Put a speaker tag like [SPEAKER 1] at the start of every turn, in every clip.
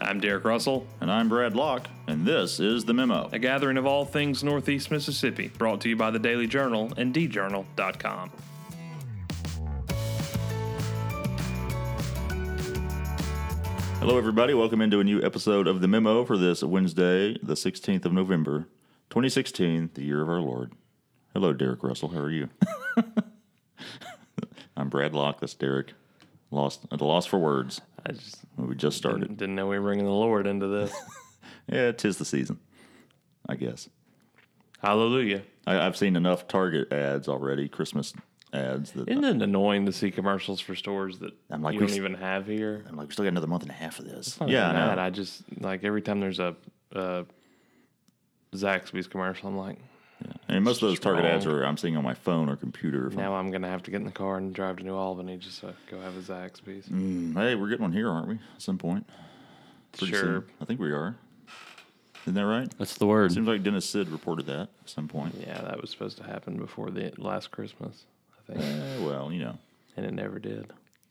[SPEAKER 1] I'm Derek Russell,
[SPEAKER 2] And I'm Brad Locke, and this is The Memo.
[SPEAKER 1] a gathering of all things Northeast Mississippi, brought to you by the Daily Journal and djournal.com.
[SPEAKER 2] Hello, everybody. Welcome into a new episode of The Memo for this Wednesday, the 16th of November, 2016, the year of our Lord. Hello, Derek Russell. How are you? I'm Brad Locke. That's Derek. At a loss for words. We just started.
[SPEAKER 1] Didn't know we were bringing the Lord into this.
[SPEAKER 2] Yeah, 'tis the season, I guess.
[SPEAKER 1] Hallelujah.
[SPEAKER 2] I've seen enough Target ads already, Christmas ads.
[SPEAKER 1] Isn't it annoying to see commercials for stores that
[SPEAKER 2] I'm like,
[SPEAKER 1] you don't even have here?
[SPEAKER 2] I'm like, we still got another month and a half of this.
[SPEAKER 1] Not
[SPEAKER 2] Yeah,
[SPEAKER 1] even
[SPEAKER 2] I know.
[SPEAKER 1] that. I just, like, every time there's a Zaxby's commercial, I'm like,
[SPEAKER 2] And most of those
[SPEAKER 1] It's
[SPEAKER 2] Target ads
[SPEAKER 1] wrong.
[SPEAKER 2] I'm seeing on my phone or computer.
[SPEAKER 1] now I'm going to have to get in the car and drive to New Albany just to go have a Zaxby's.
[SPEAKER 2] Hey, we're getting one here, aren't we? At some point. Pretty
[SPEAKER 1] Sure.
[SPEAKER 2] soon. I think we are. Isn't that right?
[SPEAKER 3] That's the word.
[SPEAKER 2] Seems like Dennis Sid reported that at some point.
[SPEAKER 1] Yeah, that was supposed to happen before the last Christmas, I think.
[SPEAKER 2] Well, you know.
[SPEAKER 1] And it never did.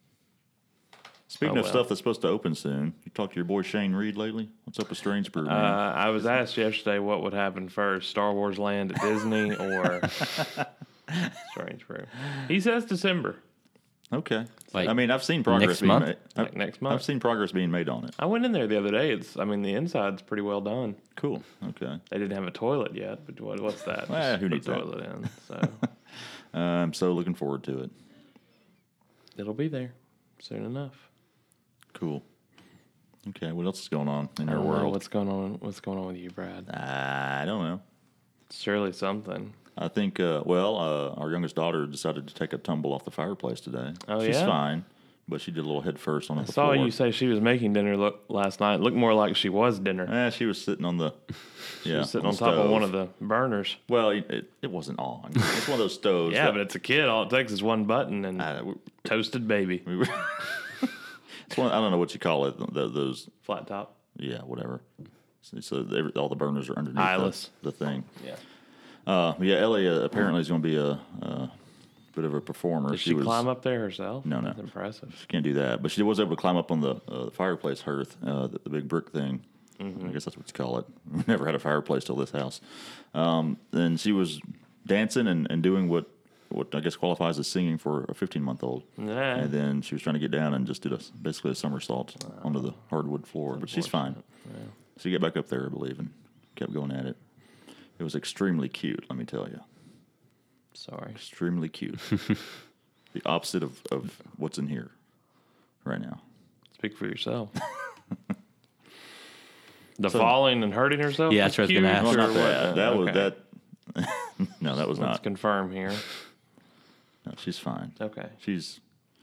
[SPEAKER 2] Speaking
[SPEAKER 1] Oh,
[SPEAKER 2] of
[SPEAKER 1] well.
[SPEAKER 2] stuff that's supposed to open soon, you talked to your boy Shane Reed lately? What's up with Strange Brew, man?
[SPEAKER 1] I was asked yesterday what would happen first, Star Wars Land at Disney or Strange Brew. He says December,
[SPEAKER 2] Okay.
[SPEAKER 3] Like
[SPEAKER 2] I mean, I've seen progress
[SPEAKER 3] next
[SPEAKER 2] being
[SPEAKER 3] month?
[SPEAKER 2] made.
[SPEAKER 1] like next month.
[SPEAKER 2] I've seen progress being made on it.
[SPEAKER 1] I went in there the other day. The inside's pretty well done.
[SPEAKER 2] Cool. Okay.
[SPEAKER 1] They didn't have a toilet yet, but what's that?
[SPEAKER 2] Well,
[SPEAKER 1] Just
[SPEAKER 2] who
[SPEAKER 1] put
[SPEAKER 2] needs
[SPEAKER 1] a
[SPEAKER 2] that?
[SPEAKER 1] toilet in? So
[SPEAKER 2] I'm so looking forward to it.
[SPEAKER 1] it'll be there soon enough.
[SPEAKER 2] Cool. Okay. What else is going on in
[SPEAKER 1] I
[SPEAKER 2] our
[SPEAKER 1] don't know
[SPEAKER 2] world?
[SPEAKER 1] what's going on. What's going on with you, Brad?
[SPEAKER 2] I don't know.
[SPEAKER 1] Surely something.
[SPEAKER 2] I think, our youngest daughter decided to take a tumble off the fireplace today.
[SPEAKER 1] Oh,
[SPEAKER 2] She's
[SPEAKER 1] yeah?
[SPEAKER 2] fine, but she did a little head first on
[SPEAKER 1] I
[SPEAKER 2] the
[SPEAKER 1] saw
[SPEAKER 2] floor.
[SPEAKER 1] you say she was making dinner last night. It looked more like she was dinner.
[SPEAKER 2] She was sitting on the,
[SPEAKER 1] She was sitting on
[SPEAKER 2] the
[SPEAKER 1] top of
[SPEAKER 2] stove.
[SPEAKER 1] one of the burners.
[SPEAKER 2] Well, it wasn't on. It's one of those stoves.
[SPEAKER 1] Yeah,
[SPEAKER 2] that-
[SPEAKER 1] but it's a kid. All it takes is one button and toasted baby.
[SPEAKER 2] we were. It's one. I don't know what you call it. Those.
[SPEAKER 1] Flat top.
[SPEAKER 2] Yeah, whatever. So all the burners are underneath
[SPEAKER 1] Eyeless.
[SPEAKER 2] the thing.
[SPEAKER 1] Yeah.
[SPEAKER 2] Ellie apparently is going to be a bit of a performer.
[SPEAKER 1] Did she climb up there herself?
[SPEAKER 2] No.
[SPEAKER 1] That's impressive.
[SPEAKER 2] She can't do that, but she was able to climb up on the fireplace hearth, the big brick thing. I guess that's what you call it. We never had a fireplace till this house. And she was dancing and doing what I guess qualifies as singing for a 15-month-old.
[SPEAKER 1] Yeah.
[SPEAKER 2] And then she was trying to get down and just did basically a somersault onto the hardwood floor. But she's fine. She got back up there, I believe, and kept going at it. It was extremely cute, let me tell you.
[SPEAKER 1] Sorry.
[SPEAKER 2] Extremely cute. The opposite of what's in here right now.
[SPEAKER 1] Speak for yourself. The falling and hurting herself?
[SPEAKER 3] Yeah,
[SPEAKER 1] was
[SPEAKER 3] that's what I was gonna
[SPEAKER 1] cute,
[SPEAKER 3] ask.
[SPEAKER 2] Well,
[SPEAKER 1] or
[SPEAKER 2] not that.
[SPEAKER 1] what?
[SPEAKER 2] That
[SPEAKER 1] Okay.
[SPEAKER 2] was that. No, that was
[SPEAKER 1] Let's
[SPEAKER 2] not.
[SPEAKER 1] confirm here.
[SPEAKER 2] No, she's fine.
[SPEAKER 1] Okay.
[SPEAKER 2] She's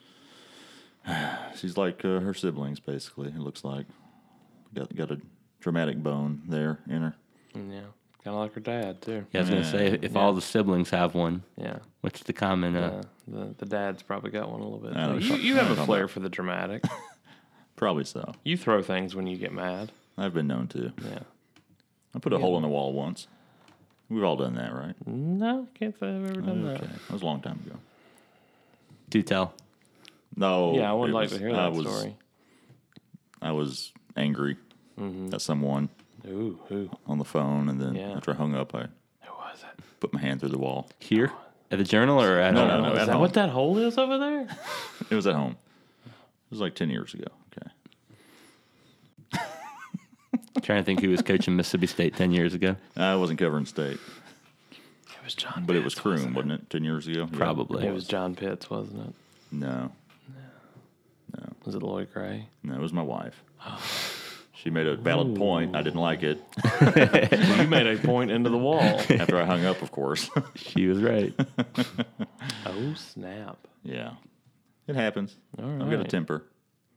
[SPEAKER 2] like her siblings, basically. It looks like got a dramatic bone there in her.
[SPEAKER 1] Yeah. Kind of like her dad, too.
[SPEAKER 3] Yeah, I was going to say, if all the siblings have one,
[SPEAKER 1] Yeah.
[SPEAKER 3] what's the common?
[SPEAKER 1] The dad's probably got one a little bit.
[SPEAKER 2] I don't
[SPEAKER 1] too.
[SPEAKER 2] know.
[SPEAKER 1] You
[SPEAKER 2] I
[SPEAKER 1] have
[SPEAKER 2] don't
[SPEAKER 1] a
[SPEAKER 2] know.
[SPEAKER 1] flair for the dramatic.
[SPEAKER 2] Probably so.
[SPEAKER 1] You throw things when you get mad.
[SPEAKER 2] I've been known to.
[SPEAKER 1] Yeah.
[SPEAKER 2] I put a hole in the wall once. We've all done that, right?
[SPEAKER 1] No, can't say I've ever done
[SPEAKER 2] Okay, that was a long time ago.
[SPEAKER 3] Do tell.
[SPEAKER 2] No.
[SPEAKER 1] that. Yeah, I would
[SPEAKER 2] it
[SPEAKER 1] like
[SPEAKER 2] was-
[SPEAKER 1] to hear that story.
[SPEAKER 2] I was angry
[SPEAKER 1] Mm-hmm.
[SPEAKER 2] at someone
[SPEAKER 1] Ooh, who?
[SPEAKER 2] on the phone, and then
[SPEAKER 1] Yeah.
[SPEAKER 2] after I hung up, I
[SPEAKER 1] Who was it?
[SPEAKER 2] put my hand through the wall.
[SPEAKER 3] Here? At the Journal or at
[SPEAKER 2] No,
[SPEAKER 3] home?
[SPEAKER 2] no,
[SPEAKER 1] Is
[SPEAKER 2] at
[SPEAKER 1] that
[SPEAKER 2] home.
[SPEAKER 1] what that hole is over there?
[SPEAKER 2] It was at home. It was like 10 years ago. Okay.
[SPEAKER 3] Trying to think who was coaching Mississippi State 10 years ago.
[SPEAKER 2] I wasn't covering state,
[SPEAKER 1] It was John
[SPEAKER 2] but it was
[SPEAKER 1] Pitts,
[SPEAKER 2] Croom, wasn't it? 10 years ago? Yeah.
[SPEAKER 3] Probably.
[SPEAKER 1] It was John Pitts, wasn't it?
[SPEAKER 2] No.
[SPEAKER 1] Was it Lloyd Gray?
[SPEAKER 2] No, it was my wife. She made a valid point. I didn't like it.
[SPEAKER 1] Well, you made a point into the wall.
[SPEAKER 2] After I hung up, of course.
[SPEAKER 3] She was right.
[SPEAKER 1] Oh, snap.
[SPEAKER 2] Yeah. It happens.
[SPEAKER 1] All
[SPEAKER 2] I've got a
[SPEAKER 1] right.
[SPEAKER 2] temper.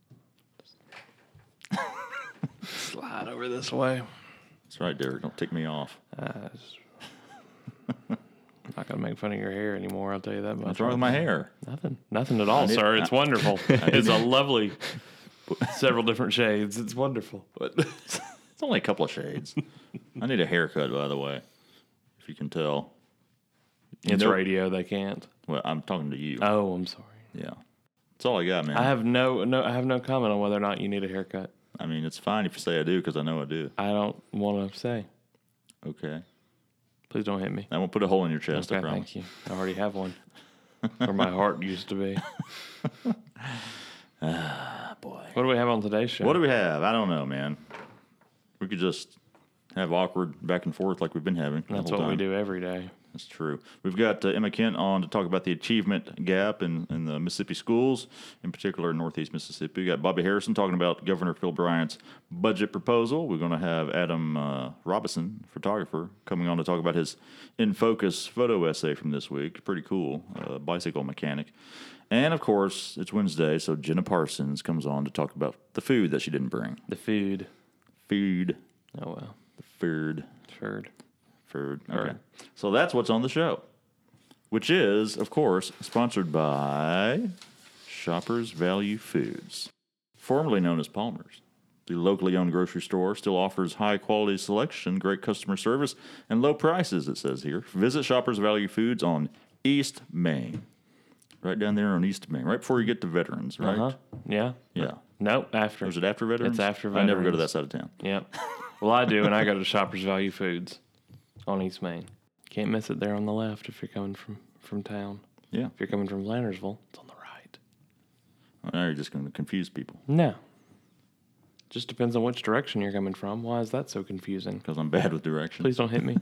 [SPEAKER 1] Slide over this way.
[SPEAKER 2] That's right, Derek. Don't tick me off.
[SPEAKER 1] I'm not going to make fun of your hair anymore, I'll tell you that much.
[SPEAKER 2] What's wrong with my hair?
[SPEAKER 1] Nothing at all,
[SPEAKER 2] did-
[SPEAKER 1] sir. It's wonderful. It's a lovely, several different shades. It's wonderful. But
[SPEAKER 2] It's only a couple of shades. I need a haircut, by the way, if you can tell.
[SPEAKER 1] it's
[SPEAKER 2] Nope.
[SPEAKER 1] radio, they can't.
[SPEAKER 2] Well, I'm talking to you.
[SPEAKER 1] Oh, I'm sorry.
[SPEAKER 2] Yeah. That's all I got, man.
[SPEAKER 1] I have no comment on whether or not you need a haircut.
[SPEAKER 2] I mean, it's fine if you say I do because I know I do.
[SPEAKER 1] I don't want to say.
[SPEAKER 2] Okay.
[SPEAKER 1] Please don't hit me.
[SPEAKER 2] I won't put a hole in your chest, I
[SPEAKER 1] Okay,
[SPEAKER 2] promise.
[SPEAKER 1] thank you. I already have one. Where my heart used to be.
[SPEAKER 2] Boy.
[SPEAKER 1] What do we have on today's show?
[SPEAKER 2] What do we have? I don't know, man. We could just have awkward back and forth like we've been having.
[SPEAKER 1] That's
[SPEAKER 2] the whole
[SPEAKER 1] what we
[SPEAKER 2] time.
[SPEAKER 1] do every day.
[SPEAKER 2] That's true. We've got Emma Kent on to talk about the achievement gap in the Mississippi schools, in particular in Northeast Mississippi. We got Bobby Harrison talking about Governor Phil Bryant's budget proposal. We're going to have Adam Robinson, photographer, coming on to talk about his In Focus photo essay from this week. Pretty cool. Bicycle mechanic. And, of course, it's Wednesday, so Jenna Parsons comes on to talk about the food that she didn't bring.
[SPEAKER 1] The food.
[SPEAKER 2] Food.
[SPEAKER 1] Oh, well.
[SPEAKER 2] The food.
[SPEAKER 1] Furred.
[SPEAKER 2] Okay.
[SPEAKER 1] Right.
[SPEAKER 2] So that's what's on the show, which is, of course, sponsored by Shoppers Value Foods, formerly known as Palmer's. The locally owned grocery store still offers high-quality selection, great customer service, and low prices, it says here. Visit Shoppers Value Foods on East Main. Right down there on East Main, right before you get to Veterans, right?
[SPEAKER 1] Uh-huh. Yeah.
[SPEAKER 2] Yeah.
[SPEAKER 1] Nope, after.
[SPEAKER 2] Was it after Veterans?
[SPEAKER 1] It's after
[SPEAKER 2] I never go to
[SPEAKER 1] Veterans.
[SPEAKER 2] that side of town.
[SPEAKER 1] Yep. Well, I do, and I go to Shoppers Value Foods on East Main. Can't miss it there on the left if you're coming from town.
[SPEAKER 2] Yeah.
[SPEAKER 1] If you're coming from Lannersville, it's on the right.
[SPEAKER 2] Well, now you're just going to confuse people
[SPEAKER 1] No. Just depends on which direction you're coming from. Why is that so confusing?
[SPEAKER 2] because I'm bad with directions.
[SPEAKER 1] Please don't hit me.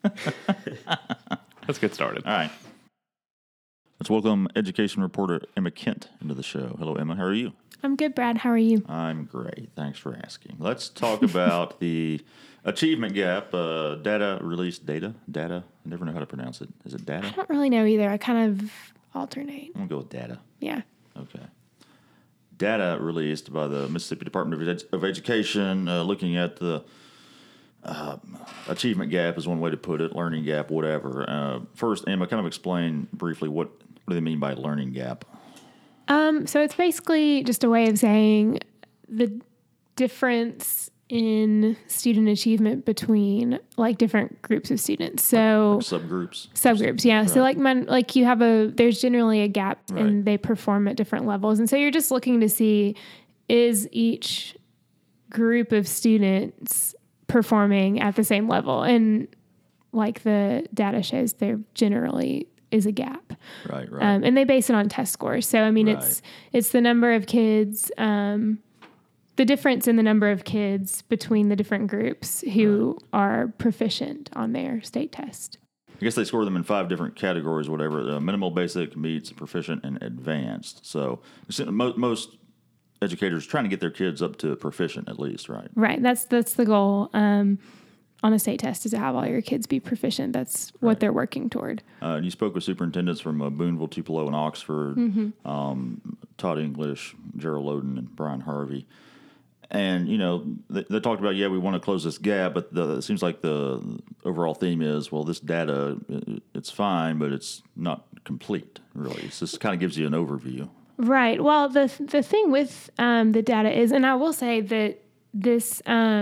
[SPEAKER 1] Let's get started.
[SPEAKER 2] All right. Let's welcome education reporter Emma Kent into the show. Hello, Emma. How are you?
[SPEAKER 4] I'm good, Brad. How are you?
[SPEAKER 2] I'm great. Thanks for asking. Let's talk about the achievement gap. Data released data. I never know how to pronounce it. Is it data?
[SPEAKER 4] I don't really know either. I kind of alternate.
[SPEAKER 2] I'm going to go with data.
[SPEAKER 4] Yeah.
[SPEAKER 2] Okay. Data released by the Mississippi Department of Education looking at the achievement gap is one way to put it, learning gap, whatever. First, Emma, kind of explain briefly what do they mean by learning gap?
[SPEAKER 4] So it's basically just a way of saying the difference in student achievement between like different groups of students. So
[SPEAKER 2] Subgroups,
[SPEAKER 4] yeah.
[SPEAKER 2] Right.
[SPEAKER 4] So like you have there's generally a gap and they perform at different levels. And so you're just looking to see, is each group of students performing at the same level? And like the data shows, there generally is a gap.
[SPEAKER 2] Right.
[SPEAKER 4] And they base it on test scores. So, I mean,
[SPEAKER 2] Right.
[SPEAKER 4] it's the number of kids, the difference in the number of kids between the different groups who are proficient on their state test.
[SPEAKER 2] I guess they score them in 5 different categories, whatever. Minimal, basic, meets, proficient, and advanced. So most educators trying to get their kids up to proficient at least, right?
[SPEAKER 4] Right. That's the goal on a state test, is to have all your kids be proficient. That's what they're working toward.
[SPEAKER 2] You spoke with superintendents from Boonville, Tupelo, and Oxford, Todd English, Gerald Loden, and Brian Harvey. And, you know, they talked about, we want to close this gap, but it seems like the overall theme is, well, this data, it's fine, but it's not complete, really. It just kind of gives you an overview.
[SPEAKER 4] Right. Well, the thing with the data is, and I will say that this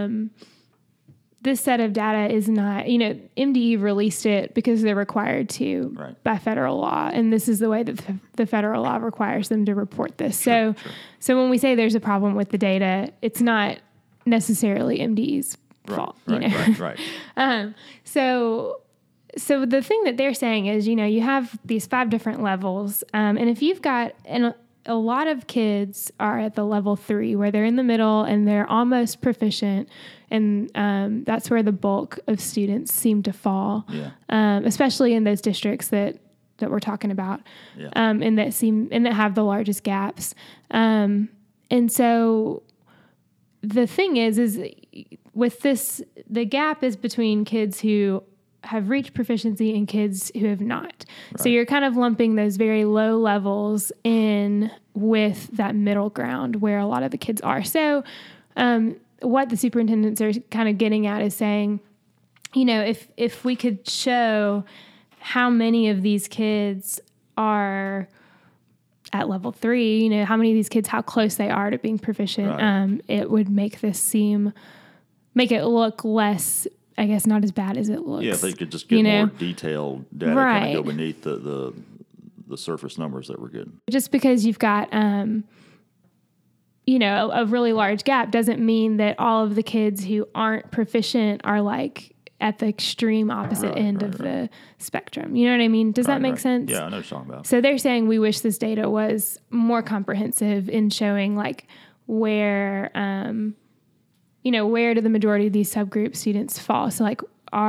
[SPEAKER 4] set of data is not, MDE released it because they're required to by federal law. And this is the way that the federal law requires them to report this. So when we say there's a problem with the data, it's not necessarily MDE's fault.
[SPEAKER 2] Right.
[SPEAKER 4] So the thing that they're saying is, you have these 5 different levels. And if you've got, and a lot of kids are at the level 3 where they're in the middle and they're almost proficient. And that's where the bulk of students seem to fall, especially in those districts that we're talking about, and that have the largest gaps. And so the thing is with this, the gap is between kids who have reached proficiency and kids who have not. Right. So you're kind of lumping those very low levels in with that middle ground where a lot of the kids are. So what the superintendents are kind of getting at is saying, if we could show how many of these kids are at level 3, how many of these kids, how close they are to being proficient, it would make it look less, I guess, not as bad as it looks.
[SPEAKER 2] Yeah, if they could just get more detailed data, kind of go beneath the surface numbers that we're getting.
[SPEAKER 4] Just because you've got, a really large gap doesn't mean that all of the kids who aren't proficient are like at the extreme opposite end of the spectrum. You know what I mean? Does that make sense?
[SPEAKER 2] Yeah, I know what you're talking about.
[SPEAKER 4] So they're saying we wish this data was more comprehensive in showing like where, where do the majority of these subgroup students fall? So like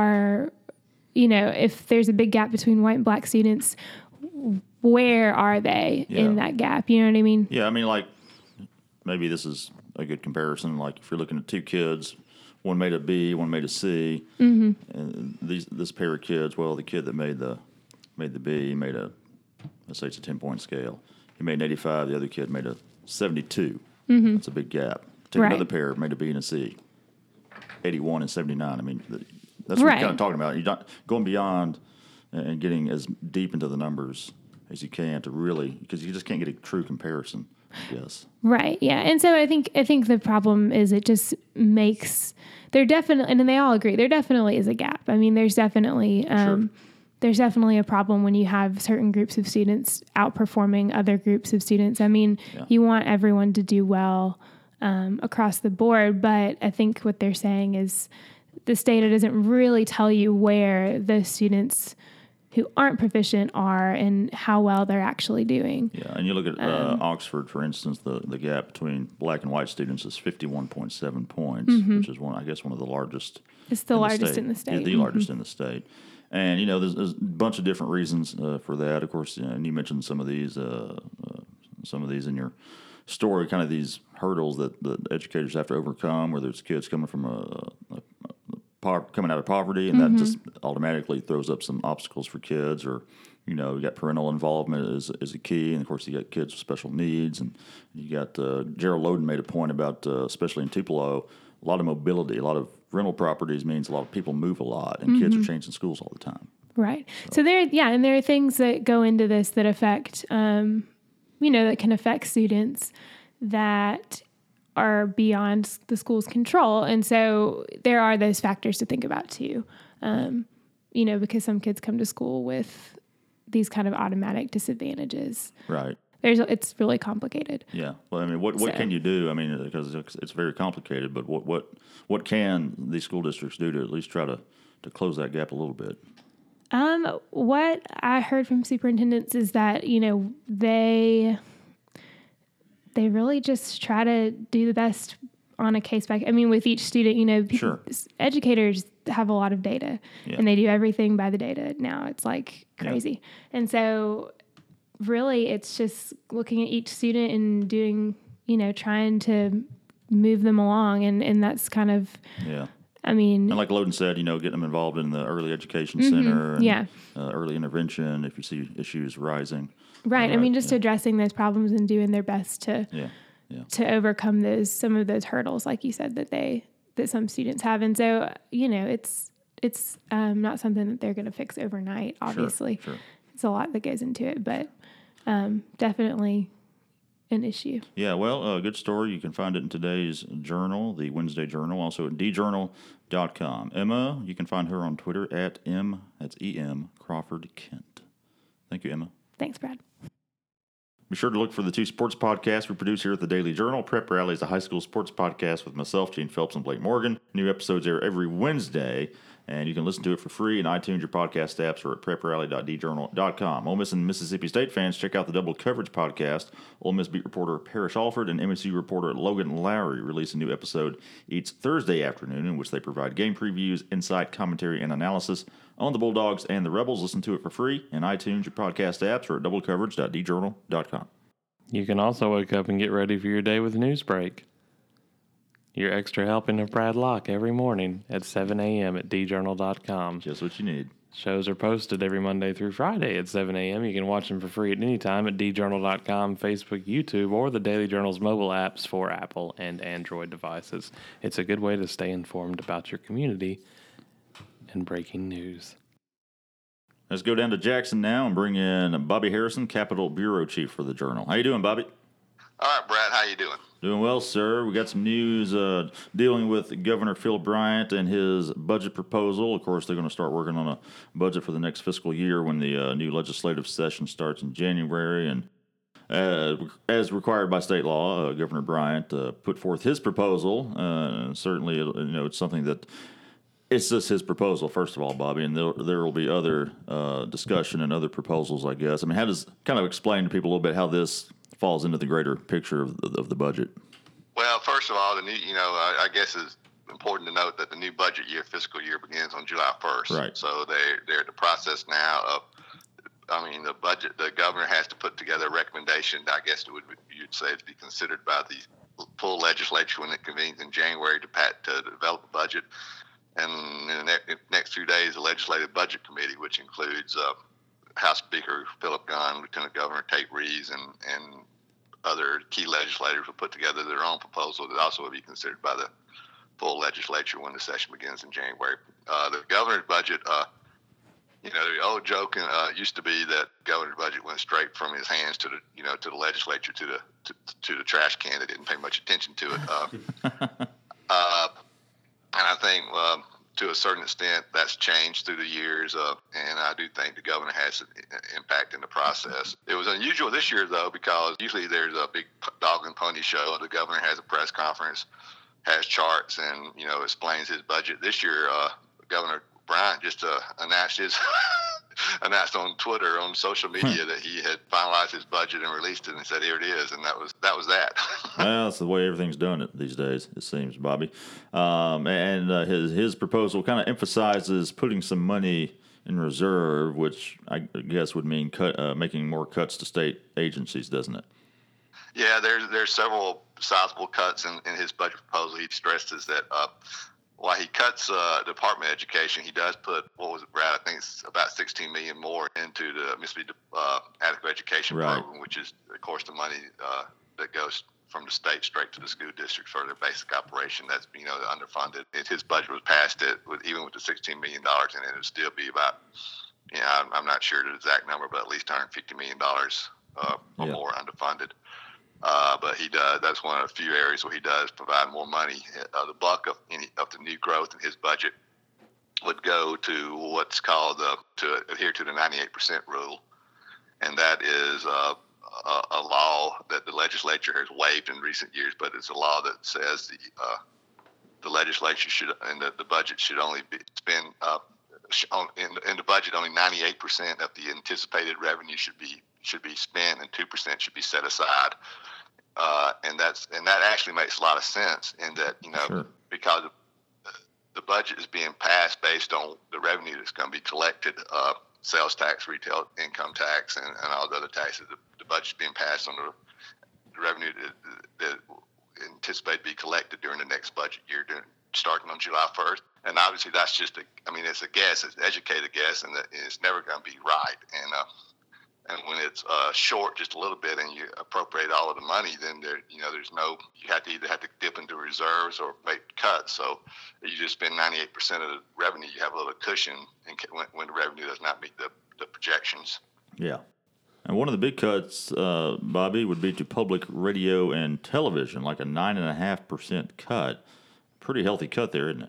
[SPEAKER 4] if there's a big gap between white and black students, where are they in that gap? You know what I mean?
[SPEAKER 2] Yeah, I mean, like, maybe this is a good comparison. Like, if you're looking at two kids, one made a B, one made a C, and this pair of kids, well, the kid that made the B made let's say it's a 10-point scale. He made an 85. The other kid made a 72. That's a big gap. Take another pair, made a B and a C. 81 and 79. I mean, that's what we're kind of talking about. You're not going beyond and getting as deep into the numbers as you can to really, because you just can't get a true comparison, I guess.
[SPEAKER 4] Right. Yeah. And so I think the problem is it just makes and they all agree there definitely is a gap. I mean, there's definitely a problem when you have certain groups of students outperforming other groups of students. I mean, you want everyone to do well across the board, but I think what they're saying is this data doesn't really tell you where the students who aren't proficient are and how well they're actually doing.
[SPEAKER 2] Yeah, and you look at Oxford, for instance, the gap between black and white students is 51.7 points, which is one of the largest.
[SPEAKER 4] It's the largest in the state.
[SPEAKER 2] Yeah, the largest in the state. And, there's a bunch of different reasons for that. Of course, and you mentioned some of these in your story, kind of these hurdles that educators have to overcome, where there's kids coming from coming out of poverty, and that just automatically throws up some obstacles for kids. Or, you got parental involvement is a key, and of course you got kids with special needs, and you got Gerald Loden made a point about, especially in Tupelo, a lot of mobility, a lot of rental properties means a lot of people move a lot, and kids are changing schools all the time.
[SPEAKER 4] Right. So there are things that go into this that affect, that can affect students that are beyond the school's control. And so there are those factors to think about too, because some kids come to school with these kind of automatic disadvantages.
[SPEAKER 2] Right.
[SPEAKER 4] It's really complicated.
[SPEAKER 2] Yeah. Well, I mean, what can you do? I mean, because it's very complicated, but what can these school districts do to at least try to close that gap a little bit?
[SPEAKER 4] What I heard from superintendents is that, they really just try to do the best on a case by. I mean, with each student, educators have a lot of data, and they do everything by the data now. It's like crazy, and so really, it's just looking at each student and doing, trying to move them along, and that's kind of I mean,
[SPEAKER 2] and like Loden said, getting them involved in the early education center, and, early intervention if you see issues rising.
[SPEAKER 4] Right. I mean, just addressing those problems and doing their best to overcome some of those hurdles, like you said, that some students have. And so, it's not something that they're going to fix overnight. Obviously,
[SPEAKER 2] sure.
[SPEAKER 4] It's a lot that goes into it, but definitely an issue.
[SPEAKER 2] Yeah. Well, a good story. You can find it in today's journal, the Wednesday Journal, also at djournal.com. Emma, you can find her on Twitter at that's E-M, Crawford Kent. Thank you, Emma.
[SPEAKER 4] Thanks, Brad.
[SPEAKER 2] Be sure to look for the two sports podcasts we produce here at the Daily Journal. Prep Rally is a high school sports podcast with myself, Gene Phelps, and Blake Morgan. New episodes air every Wednesday, and you can listen to it for free in iTunes, your podcast apps, or at preprally.djournal.com. Ole Miss and Mississippi State fans, check out the Double Coverage podcast. Ole Miss beat reporter Parrish Alford and MSU reporter Logan Lowry release a new episode each Thursday afternoon in which they provide game previews, insight, commentary, and analysis on the Bulldogs and the Rebels. Listen to it for free in iTunes, your podcast apps, or at doublecoverage.djournal.com.
[SPEAKER 1] You can also wake up and get ready for your day with Newsbreak. Your extra helping of Brad Locke every morning at 7 a.m. at djournal.com.
[SPEAKER 2] Just what you need.
[SPEAKER 1] Shows are posted every Monday through Friday at 7 a.m. You can watch them for free at any time at djournal.com, Facebook, YouTube, or the Daily Journal's mobile apps for Apple and Android devices. It's a good way to stay informed about your community and breaking news.
[SPEAKER 2] Let's go down to Jackson now and bring in Bobby Harrison, Capitol Bureau Chief for the Journal. How you doing, Bobby?
[SPEAKER 5] All right, Brad, how you doing?
[SPEAKER 2] Doing well, sir. We got some news dealing with Governor Phil Bryant and his budget proposal. Of course, they're going to start working on a budget for the next fiscal year when the new legislative session starts in January. And as required by state law, Governor Bryant put forth his proposal. Certainly, it's something that it's just his proposal, first of all, Bobby, and there will be other discussion and other proposals, I guess. I mean, how does kind of explain to people a little bit how this falls into the greater picture of the budget?
[SPEAKER 5] Well, first of all, I guess it's important to note that the new budget year, fiscal year, begins on July 1st.
[SPEAKER 2] Right.
[SPEAKER 5] So they're in the process now of. The budget, the governor has to put together a recommendation, I guess you'd say, to be considered by the full legislature when it convenes in January to develop a budget. And in the next few days, the Legislative Budget Committee, which includes House Speaker Philip Gunn, Lieutenant Governor Tate Reeves, and other key legislators, will put together their own proposal that also will be considered by the full legislature when the session begins in January. The governor's budget, the old joke used to be that governor's budget went straight from his hands to the legislature to the trash can. They didn't pay much attention to it. And I think to a certain extent that's changed through the years, and I do think the governor has an impact in the process. It was unusual this year, though, because usually there's a big dog and pony show. The governor has a press conference, has charts, and explains his budget. This year, Governor Bryant just announced on Twitter, on social media, that he had finalized his budget and released it, and said, "Here it is," and that was that.
[SPEAKER 2] Well, that's the way everything's done these days, it seems, Bobby. His proposal kind of emphasizes putting some money in reserve, which I guess would mean making more cuts to state agencies, doesn't it?
[SPEAKER 5] Yeah, there's several sizable cuts in his budget proposal. He stresses that. While he cuts Department of Education, he does put, what was it, Brad? I think it's about $16 million more into the Mississippi Adequate Education Program, which is, of course, the money that goes from the state straight to the school districts for their basic operation. That's underfunded. If his budget was passed, even with the $16 million in it, it would still be about, I'm not sure the exact number, but at least $150 million or more underfunded. But he does. That's one of the few areas where he does provide more money. The bulk of the new growth in his budget would go to what's called to adhere to the 98% rule, and that is a law that the legislature has waived in recent years. But it's a law that says the legislature should and the budget should only spend in the budget only 98% of the anticipated revenue should be spent, and 2% should be set aside. And that actually makes a lot of sense in that,
[SPEAKER 2] Sure.
[SPEAKER 5] Because the budget is being passed based on the revenue that's going to be collected, sales tax, retail income tax, and all the other taxes. The budget's being passed on the revenue that anticipated to be collected during the next budget year, starting on July 1st. And obviously that's just it's a guess, it's an educated guess, and it's never going to be right. And when it's short just a little bit and you appropriate all of the money, then you have to either dip into reserves or make cuts. So you just spend 98% of the revenue, you have a little cushion when the revenue does not meet the projections.
[SPEAKER 2] Yeah. And one of the big cuts, Bobby, would be to public radio and television, like a 9.5% cut. Pretty healthy cut there, isn't it?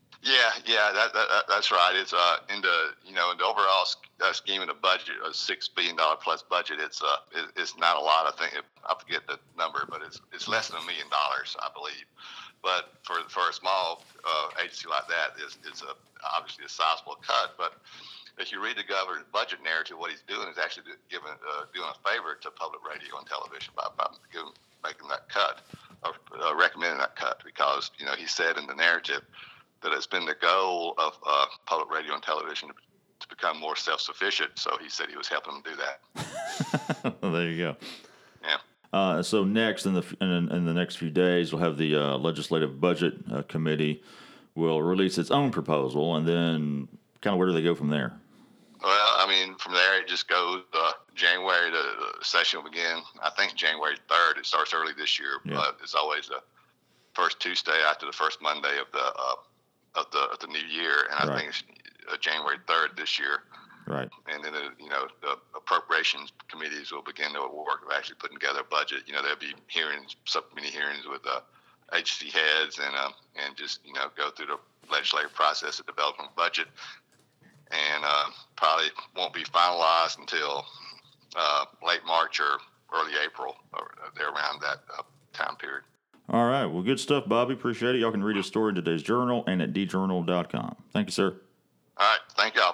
[SPEAKER 5] Yeah, that's right. It's in the overall scheme of the budget, a $6 billion plus budget. It's not a lot. I forget the number, but it's less than $1 million, I believe. But for a small agency like that, it's obviously a sizable cut. But if you read the governor's budget narrative, what he's doing is actually doing a favor to public radio and television by making that cut, or recommending that cut, because he said in the narrative that it's been the goal of public radio and television to become more self-sufficient. So he said he was helping them do that.
[SPEAKER 2] Well, there you go.
[SPEAKER 5] Yeah.
[SPEAKER 2] So next, in the next few days, we'll have the Legislative Budget Committee will release its own proposal, and then kind of where do they go from there?
[SPEAKER 5] Well, from there it just goes January. The session will begin, I think, January 3rd. It starts early this year, but it's always the first Tuesday after the first Monday of the new year, and I think it's January 3rd this year.
[SPEAKER 2] Right.
[SPEAKER 5] And then the appropriations committees will begin their work of actually putting together a budget. There'll be hearings, subcommittee hearings with agency heads, and just go through the legislative process of developing a budget. And probably won't be finalized until late March or early April, or there around that time period.
[SPEAKER 2] All right. Well, good stuff, Bobby. Appreciate it. Y'all can read his story in today's journal and at djournal.com. Thank you, sir.
[SPEAKER 5] All right. Thank y'all.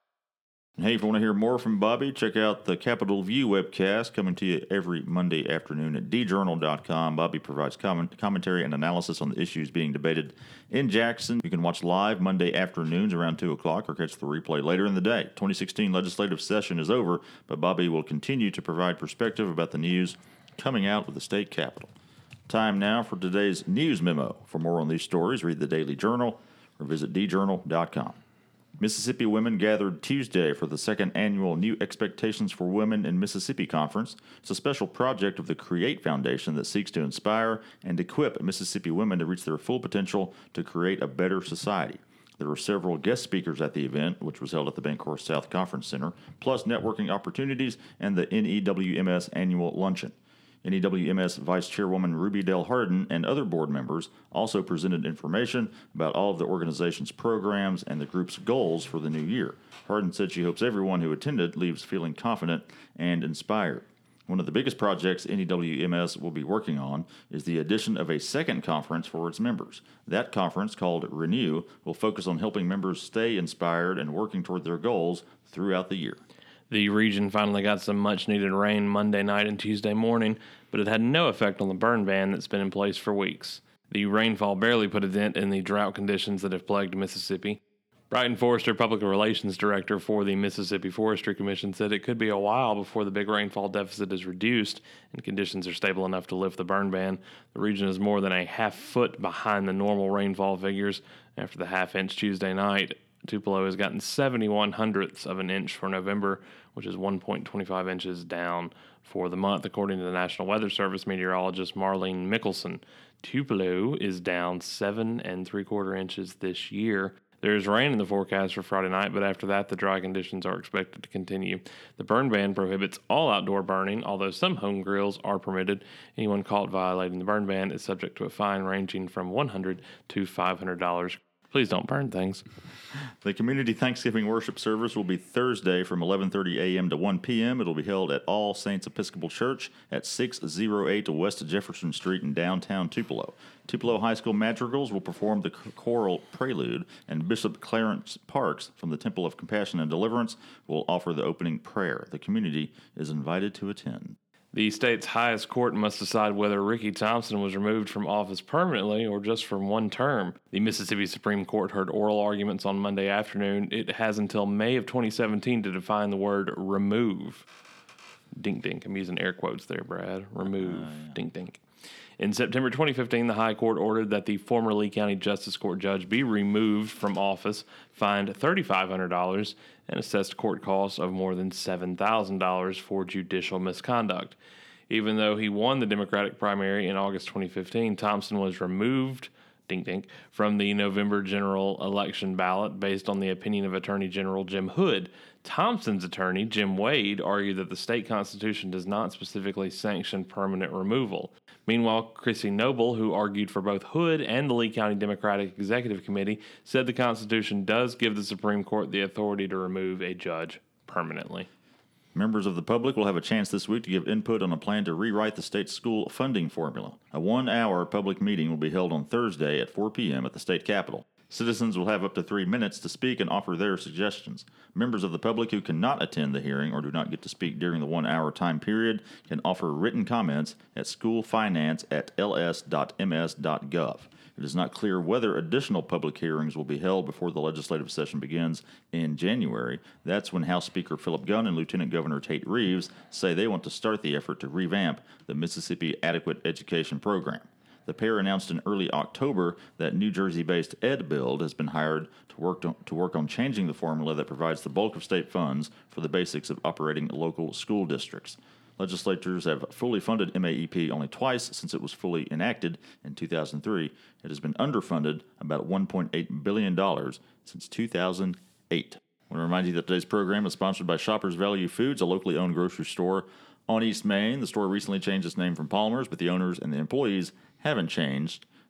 [SPEAKER 2] And hey, if you want to hear more from Bobby, check out the Capitol View webcast coming to you every Monday afternoon at djournal.com. Bobby provides commentary and analysis on the issues being debated in Jackson. You can watch live Monday afternoons around 2 o'clock or catch the replay later in the day. 2016 legislative session is over, but Bobby will continue to provide perspective about the news coming out of the state capitol. Time now for today's news memo. For more on these stories, read the Daily Journal or visit djournal.com. Mississippi women gathered Tuesday for the second annual New Expectations for Women in Mississippi Conference. It's a special project of the CREATE Foundation that seeks to inspire and equip Mississippi women to reach their full potential to create a better society. There were several guest speakers at the event, which was held at the Bancorp South Conference Center, plus networking opportunities and the NEWMS annual luncheon. NEWMS Vice Chairwoman Ruby Del Hardin and other board members also presented information about all of the organization's programs and the group's goals for the new year. Hardin said she hopes everyone who attended leaves feeling confident and inspired. One of the biggest projects NEWMS will be working on is the addition of a second conference for its members. That conference, called Renew, will focus on helping members stay inspired and working toward their goals throughout the year.
[SPEAKER 1] The region finally got some much-needed rain Monday night and Tuesday morning, but it had no effect on the burn ban that's been in place for weeks. The rainfall barely put a dent in the drought conditions that have plagued Mississippi. Brighton Forrester, Public Relations Director for the Mississippi Forestry Commission, said it could be a while before the big rainfall deficit is reduced and conditions are stable enough to lift the burn ban. The region is more than a half foot behind the normal rainfall figures after the half-inch Tuesday night. Tupelo has gotten 71/100ths of an inch for November, which is 1.25 inches down for the month, according to the National Weather Service meteorologist Marlene Mickelson. Tupelo is down 7 3/4 inches this year. There is rain in the forecast for Friday night, but after that, the dry conditions are expected to continue. The burn ban prohibits all outdoor burning, although some home grills are permitted. Anyone caught violating the burn ban is subject to a fine ranging from $100 to $500. Please don't burn things.
[SPEAKER 2] The community Thanksgiving worship service will be Thursday from 11:30 a.m. to 1 p.m. It will be held at All Saints Episcopal Church at 608 West Jefferson Street in downtown Tupelo. Tupelo High School Madrigals will perform the choral prelude, and Bishop Clarence Parks from the Temple of Compassion and Deliverance will offer the opening prayer. The community is invited to attend.
[SPEAKER 1] The state's highest court must decide whether Ricky Thompson was removed from office permanently or just from one term. The Mississippi Supreme Court heard oral arguments on Monday afternoon. It has until May of 2017 to define the word remove. Dink dink. I'm using air quotes there, Brad. Remove. Dink dink. In September 2015, the High Court ordered that the former Lee County Justice Court judge be removed from office, fined $3,500, and assessed court costs of more than $7,000 for judicial misconduct. Even though he won the Democratic primary in August 2015, Thompson was removed from the November general election ballot based on the opinion of Attorney General Jim Hood. Thompson's attorney, Jim Wade, argued that the state constitution does not specifically sanction permanent removal. Meanwhile, Chrissy Noble, who argued for both Hood and the Lee County Democratic Executive Committee, said the Constitution does give the Supreme Court the authority to remove a judge permanently.
[SPEAKER 2] Members of the public will have a chance this week to give input on a plan to rewrite the state school funding formula. A 1-hour public meeting will be held on Thursday at 4 p.m. at the state capitol. Citizens will have up to 3 minutes to speak and offer their suggestions. Members of the public who cannot attend the hearing or do not get to speak during the 1-hour time period can offer written comments at schoolfinance@ls.ms.gov. It is not clear whether additional public hearings will be held before the legislative session begins in January. That's when House Speaker Philip Gunn and Lieutenant Governor Tate Reeves say they want to start the effort to revamp the Mississippi Adequate Education Program. The pair announced in early October that New Jersey-based EdBuild has been hired to work on changing the formula that provides the bulk of state funds for the basics of operating local school districts. Legislatures have fully funded MAEP only twice since it was fully enacted in 2003. It has been underfunded about $1.8 billion since 2008. I want to remind you that today's program is sponsored by Shoppers Value Foods, a locally owned grocery store on East Main. The store recently changed its name from Palmer's, but the owners and the employees haven't changed.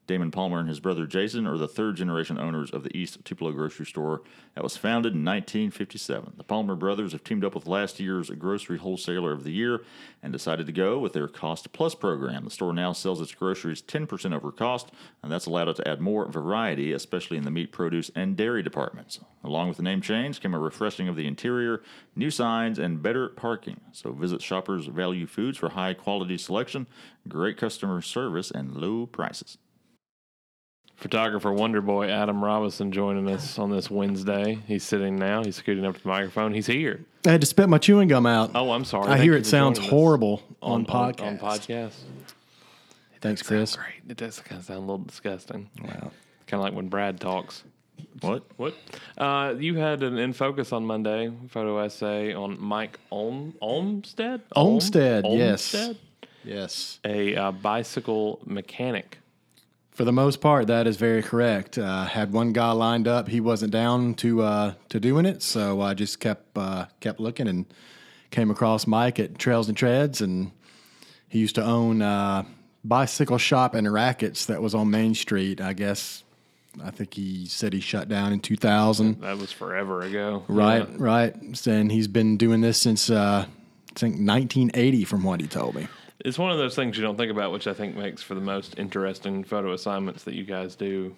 [SPEAKER 2] Damon Palmer and his brother Jason are the third-generation owners of the East Tupelo grocery store that was founded in 1957. The Palmer brothers have teamed up with last year's Grocery Wholesaler of the Year and decided to go with their Cost Plus program. The store now sells its groceries 10% over cost, and that's allowed it to add more variety, especially in the meat, produce, and dairy departments. Along with the name change came a refreshing of the interior, new signs, and better parking. So visit Shoppers Value Foods for high-quality selection, great customer service, and low prices.
[SPEAKER 1] Photographer Wonder Boy Adam Robinson joining us on this Wednesday. He's sitting now. He's scooting up to the microphone. He's here.
[SPEAKER 6] I had to spit my chewing gum out.
[SPEAKER 1] Oh, I'm sorry.
[SPEAKER 6] I
[SPEAKER 1] Thank
[SPEAKER 6] hear
[SPEAKER 1] you
[SPEAKER 6] it
[SPEAKER 1] for
[SPEAKER 6] sounds
[SPEAKER 1] joining us
[SPEAKER 6] horrible on podcast.
[SPEAKER 1] On podcast.
[SPEAKER 6] Thanks, Chris.
[SPEAKER 1] Great. It does kind of sound a little disgusting.
[SPEAKER 6] Wow.
[SPEAKER 1] Kind of like when Brad talks.
[SPEAKER 2] What?
[SPEAKER 1] What? You had an In Focus on Monday photo essay on Mike Olmstead.
[SPEAKER 6] Olmstead, yes.
[SPEAKER 1] Olmstead?
[SPEAKER 6] Yes.
[SPEAKER 1] A bicycle mechanic.
[SPEAKER 6] For the most part, that is very correct. Had one guy lined up. He wasn't down to doing it, so I just kept looking and came across Mike at Trails and Treads, and he used to own Bicycle Shop and Rackets that was on Main Street. I think he said he shut down in 2000.
[SPEAKER 1] That was forever ago.
[SPEAKER 6] Right,
[SPEAKER 1] Yeah.
[SPEAKER 6] right. And he's been doing this since I think 1980, from what he told me.
[SPEAKER 1] It's one of those things you don't think about, which I think makes for the most interesting photo assignments that you guys do.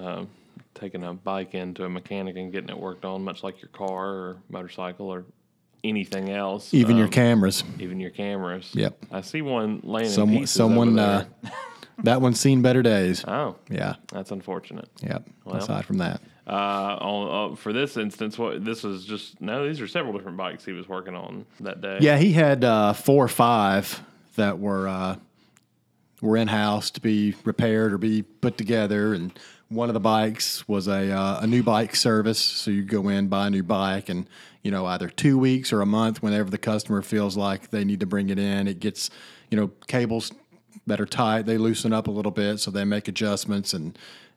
[SPEAKER 1] Taking a bike into a mechanic and getting it worked on, much like your car or motorcycle or anything else.
[SPEAKER 6] Even your cameras.
[SPEAKER 1] Even your cameras.
[SPEAKER 6] Yep.
[SPEAKER 1] I see one laying in pieces
[SPEAKER 6] Someone
[SPEAKER 1] over there.
[SPEAKER 6] that one's seen better days.
[SPEAKER 1] Oh,
[SPEAKER 6] Yeah.
[SPEAKER 1] that's unfortunate.
[SPEAKER 6] Yep.
[SPEAKER 1] Well.
[SPEAKER 6] Aside from that.
[SPEAKER 1] For this instance, these are several different bikes he was working on that day.
[SPEAKER 6] Yeah, he had 4 or 5 that were in-house to be repaired or be put together, and one of the bikes was a new bike service. So you go in, buy a new bike, and either 2 weeks or a month, whenever the customer feels like they need to bring it in, it gets cables that are tight, they loosen up a little bit, so they make adjustments and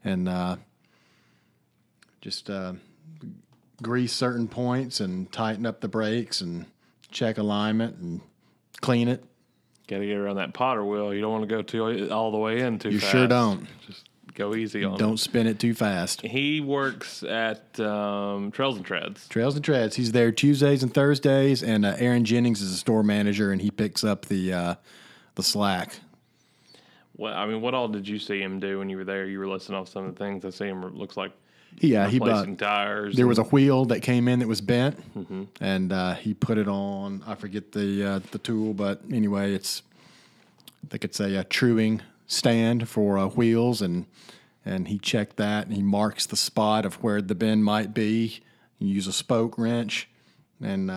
[SPEAKER 6] just grease certain points and tighten up the brakes and check alignment and clean it.
[SPEAKER 1] Got to get around that Potter wheel. You don't want to go all the way in too
[SPEAKER 6] You
[SPEAKER 1] fast.
[SPEAKER 6] sure don't.
[SPEAKER 1] Just go easy on
[SPEAKER 6] Don't
[SPEAKER 1] it.
[SPEAKER 6] spin it too fast.
[SPEAKER 1] He works at Trails and Treads.
[SPEAKER 6] Trails and Treads. He's there Tuesdays and Thursdays, and Aaron Jennings is a store manager, and he picks up the slack.
[SPEAKER 1] What all did you see him do when you were there? You were listing off some of the things. I see him looks like
[SPEAKER 6] Yeah, he
[SPEAKER 1] replacing
[SPEAKER 6] bought.
[SPEAKER 1] tires.
[SPEAKER 6] There was a wheel that came in that was bent, and he put it on. I forget the tool, but anyway, I think it's a truing stand for wheels, and he checked that, and he marks the spot of where the bend might be. You use a spoke wrench, and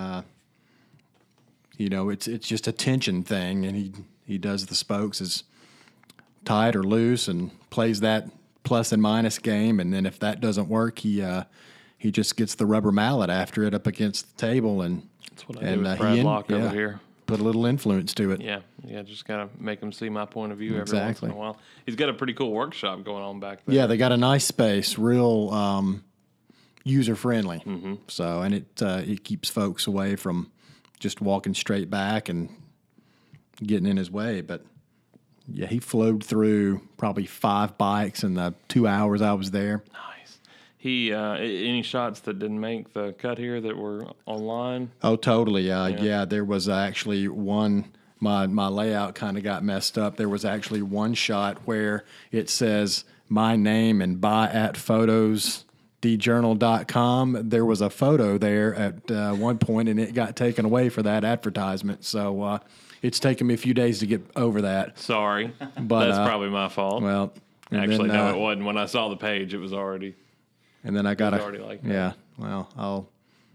[SPEAKER 6] it's just a tension thing, and he does the spokes as tight or loose and plays that plus and minus game, and then if that doesn't work, he just gets the rubber mallet after it up against the table, and
[SPEAKER 1] That's what I do with Brad Locke over here.
[SPEAKER 6] Put a little influence to it.
[SPEAKER 1] Yeah, just gotta make him see my point of view every once
[SPEAKER 6] Exactly.
[SPEAKER 1] in a while. He's got a pretty cool workshop going on back there.
[SPEAKER 6] Yeah, they got a nice space, real user friendly. So, and it keeps folks away from just walking straight back and getting in his way. But yeah, he flowed through probably 5 bikes in the 2 hours I was there.
[SPEAKER 1] Nice. He any shots that didn't make the cut here that were online?
[SPEAKER 6] Oh, totally. Yeah, there was actually one. My layout kind of got messed up. There was actually one shot where it says my name and buy at photosdjournal.com. There was a photo there at one point, and it got taken away for that advertisement. So it's taken me a few days to get over that.
[SPEAKER 1] Sorry,
[SPEAKER 6] But,
[SPEAKER 1] that's probably my fault.
[SPEAKER 6] Well, and
[SPEAKER 1] Actually,
[SPEAKER 6] then,
[SPEAKER 1] no, it wasn't. When I saw the page, it was already.
[SPEAKER 6] And then I got
[SPEAKER 1] It's already like that.
[SPEAKER 6] yeah. Well, I'll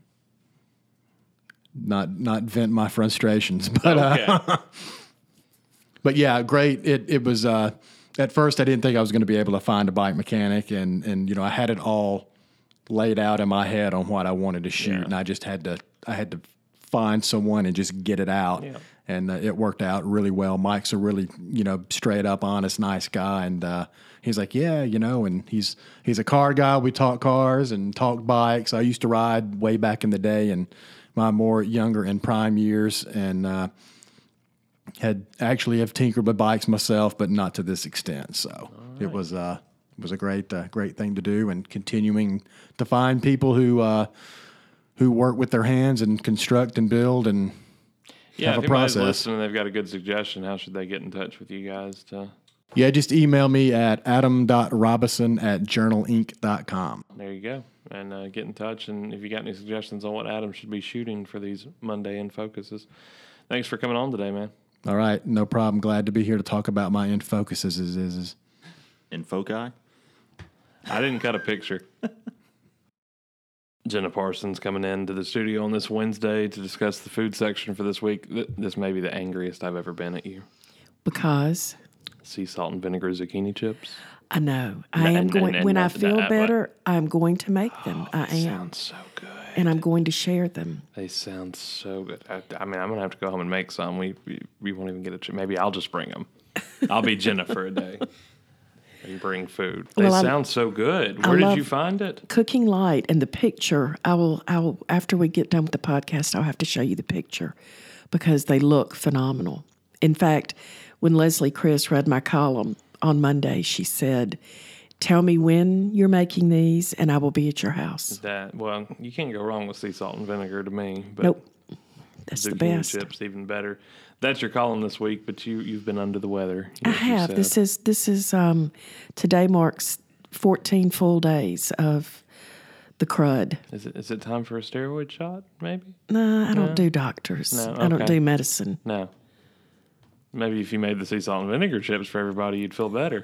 [SPEAKER 6] not vent my frustrations, but
[SPEAKER 1] Okay.
[SPEAKER 6] but yeah, great. It was. At first, I didn't think I was going to be able to find a bike mechanic, and I had it all laid out in my head on what I wanted to shoot,
[SPEAKER 1] Yeah.
[SPEAKER 6] and I had to find someone and just get it out.
[SPEAKER 1] Yeah.
[SPEAKER 6] And it worked out really well. Mike's a really, straight up, honest, nice guy. And he's like, yeah, and he's a car guy. We talk cars and talk bikes. I used to ride way back in the day in my more younger and prime years, and have tinkered with bikes myself, but not to this extent. So It was a great thing to do, and continuing to find people who work with their hands and construct and build and
[SPEAKER 1] Yeah,
[SPEAKER 6] have
[SPEAKER 1] if
[SPEAKER 6] a
[SPEAKER 1] anybody's
[SPEAKER 6] process.
[SPEAKER 1] listening, they've got a good suggestion. How should they get in touch with you guys?
[SPEAKER 6] Yeah, just email me at adam.robison@journalinc.com.
[SPEAKER 1] There you go. And get in touch. And if you got any suggestions on what Adam should be shooting for these Monday In Focuses, thanks for coming on today, man.
[SPEAKER 6] All right, no problem. Glad to be here to talk about my In Focuses.
[SPEAKER 2] In foci?
[SPEAKER 1] I didn't cut a picture. Jenna Parsons coming into the studio on this Wednesday to discuss the food section for this week. This may be the angriest I've ever been at you.
[SPEAKER 7] Because
[SPEAKER 1] Sea salt and vinegar zucchini chips.
[SPEAKER 7] I know I am going. When I feel better, I'm going to make them. I am.
[SPEAKER 1] Sounds so good.
[SPEAKER 7] And I'm going to share them.
[SPEAKER 1] They sound so good. I mean, I'm going to have to go home and make some. We won't even get a chip. Maybe I'll just bring them. I'll be Jenna for a day and bring food. They sound so good. Where did you find it?
[SPEAKER 7] Cooking Light, and the picture. I will after we get done with the podcast, I'll have to show you the picture because they look phenomenal. In fact, when Leslie Chris read my column on Monday, she said, "Tell me when you're making these, and I will be at your house."
[SPEAKER 1] Well, you can't go wrong with sea salt and vinegar to me. But
[SPEAKER 7] Nope, that's the
[SPEAKER 1] zucchini
[SPEAKER 7] best.
[SPEAKER 1] chips even better. That's your column this week, but you've been under the weather.
[SPEAKER 7] I have. This is today marks 14 full days of the crud.
[SPEAKER 1] Is it time for a steroid shot? Maybe.
[SPEAKER 7] No, I don't do doctors.
[SPEAKER 1] No,
[SPEAKER 7] I don't
[SPEAKER 1] okay.
[SPEAKER 7] do medicine.
[SPEAKER 1] No. Maybe if you made the sea salt and vinegar chips for everybody, you'd feel better.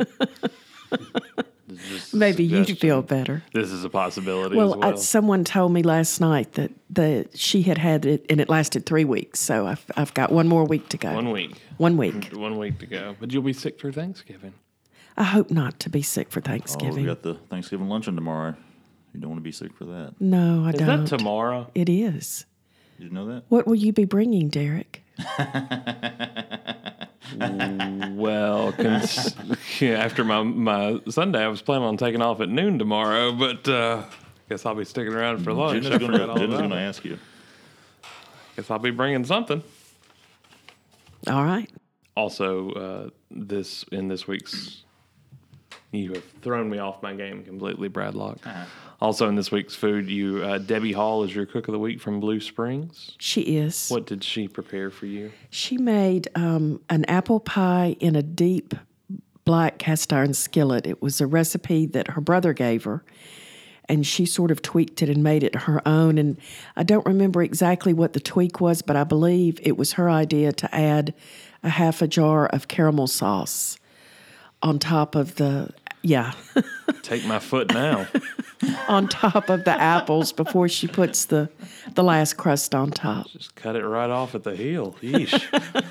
[SPEAKER 7] Maybe you'd feel better.
[SPEAKER 1] This is a possibility
[SPEAKER 7] Well,
[SPEAKER 1] as well.
[SPEAKER 7] someone told me last night that she had it, and it lasted 3 weeks. So I've got one more week to go.
[SPEAKER 1] 1 week.
[SPEAKER 7] 1 week.
[SPEAKER 1] 1 week to go. But you'll be sick for Thanksgiving.
[SPEAKER 7] I hope not to be sick for
[SPEAKER 2] Oh,
[SPEAKER 7] Thanksgiving.
[SPEAKER 2] we got the Thanksgiving luncheon tomorrow. You don't want to be sick for that.
[SPEAKER 7] No, I
[SPEAKER 1] Is
[SPEAKER 7] don't.
[SPEAKER 1] that tomorrow?
[SPEAKER 7] It is.
[SPEAKER 2] Did you know that?
[SPEAKER 7] What will you be bringing, Derek?
[SPEAKER 1] Well, after my Sunday, I was planning on taking off at noon tomorrow, but guess I'll be sticking around for lunch.
[SPEAKER 2] Jenna's
[SPEAKER 1] I forgot all
[SPEAKER 2] going
[SPEAKER 1] about
[SPEAKER 2] to
[SPEAKER 1] it.
[SPEAKER 2] ask you.
[SPEAKER 1] Guess I'll be bringing something.
[SPEAKER 7] All right.
[SPEAKER 1] Also, this week's, you have thrown me off my game completely, Bradlock. Also in this week's food, Debbie Hall is your cook of the week from Blue Springs.
[SPEAKER 7] She is.
[SPEAKER 1] What did she prepare for you?
[SPEAKER 7] She made an apple pie in a deep black cast iron skillet. It was a recipe that her brother gave her, and she sort of tweaked it and made it her own. And I don't remember exactly what the tweak was, but I believe it was her idea to add a half a jar of caramel sauce on top of the,
[SPEAKER 1] Take my foot now.
[SPEAKER 7] on top of the apples before she puts the last crust on top.
[SPEAKER 1] Just cut it right off at the heel. Yeesh.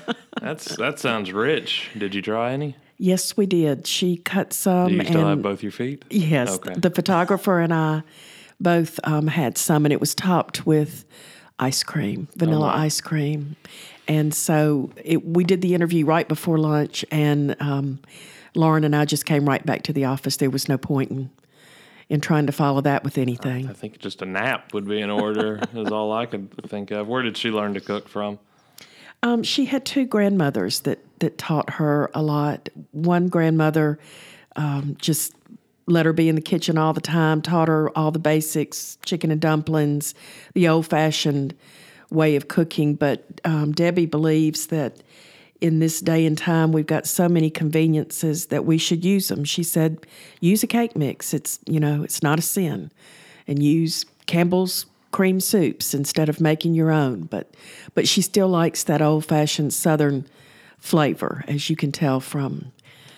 [SPEAKER 1] That sounds rich. Did you try any?
[SPEAKER 7] Yes, we did. She cut some.
[SPEAKER 1] Do you still
[SPEAKER 7] and
[SPEAKER 1] have both your feet?
[SPEAKER 7] Yes,
[SPEAKER 1] Okay.
[SPEAKER 7] the photographer and I both had some, and it was topped with ice cream, vanilla
[SPEAKER 1] wow.
[SPEAKER 7] ice cream. And so we did the interview right before lunch, and Lauren and I just came right back to the office. There was no point in trying to follow that with anything.
[SPEAKER 1] I think just a nap would be in order, is all I could think of. Where did she learn to cook from?
[SPEAKER 7] She had two grandmothers that taught her a lot. One grandmother just let her be in the kitchen all the time, taught her all the basics, chicken and dumplings, the old-fashioned way of cooking. But Debbie believes that in this day and time, we've got so many conveniences that we should use them. She said, use a cake mix. It's not a sin. And use Campbell's cream soups instead of making your own. But she still likes that old-fashioned Southern flavor, as you can tell from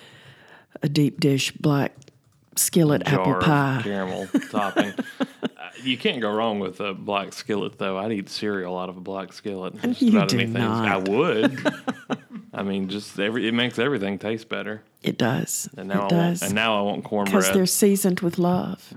[SPEAKER 7] a deep dish black skillet
[SPEAKER 1] Jar
[SPEAKER 7] apple
[SPEAKER 1] of
[SPEAKER 7] pie.
[SPEAKER 1] caramel topping. You can't go wrong with a black skillet, though. I'd eat cereal out of a black skillet. Just
[SPEAKER 7] You
[SPEAKER 1] about
[SPEAKER 7] do
[SPEAKER 1] anything.
[SPEAKER 7] not.
[SPEAKER 1] I would. I mean, just it makes everything taste better.
[SPEAKER 7] It does.
[SPEAKER 1] And now
[SPEAKER 7] it does.
[SPEAKER 1] I want
[SPEAKER 7] Because
[SPEAKER 1] cornbread.
[SPEAKER 7] they're seasoned with love.